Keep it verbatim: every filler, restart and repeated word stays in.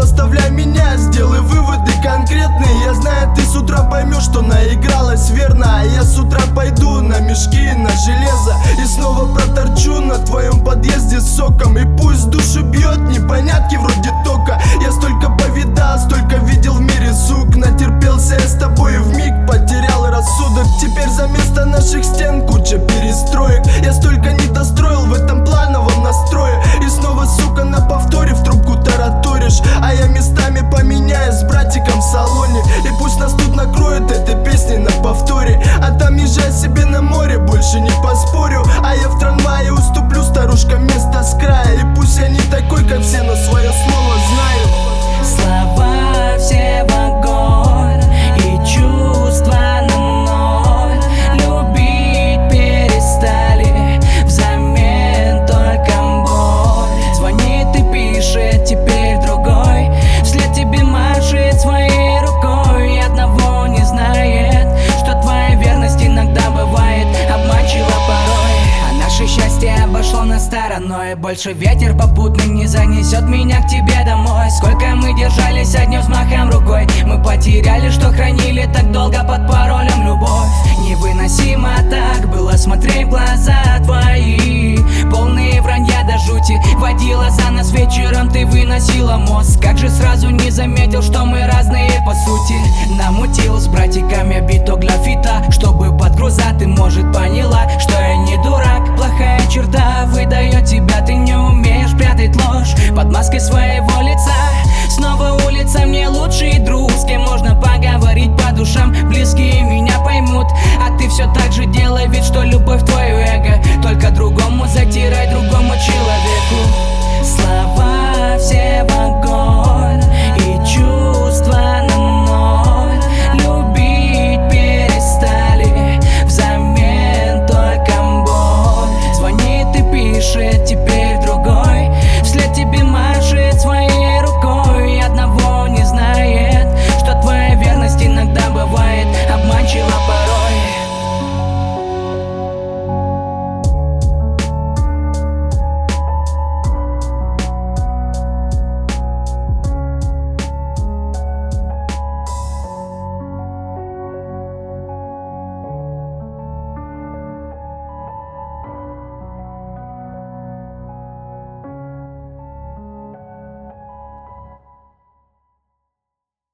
заставляй меня, сделай выводы конкретные. Я знаю, ты с утра поймешь, что наигралась верно. А я с утра пойду на мешки, на железо и снова проторчу на твоем подъезде с соком. И пусть душу бьет непонятки вроде тока. Я столько повидал, столько видел в мире сук. Натерпелся я с тобой и вмиг потерял рассудок. Теперь за место наших стен куча перестроек. Я столько не достроил в этом плановом настрое. И снова, сука, на повторе в трубку тараторишь. А я местами поменяюсь с братиком в салоне. И пусть нас тут накроет этой песней на повторе. А там езжай себе на море, больше не поспорю. А я в трамвае уступлю старушкам место с края. И пусть я не такой, как все, но свое слово знаю. Слова все в огонь и чувства на ноль. Любить перестали, взамен только боль. Звонит и пишет теперь другой, вслед тебе машет своей рукой. И одного не знает, что твоя верность иногда бывает обманчива порой. А наше счастье обошло нас стороной. Больше ветер попутный не занесет меня к тебе домой. Сколько мы держались одним взмахом рукой, мы потеряли, что хранили так долго под паролем любовь. Невыносимо так было смотреть в глаза твои, полные вранья до жути. Водила за нас вечером, ты выносила мозг. Как же сразу не заметил, что мы разные по сути. Намутил с братиками биток графита, чтобы под груза ты, может, поняла, что я не дурак. Плохая черта выдает тебя, ты не умеешь прятать ложь под маской своего лица. Снова улица мне лучший друг.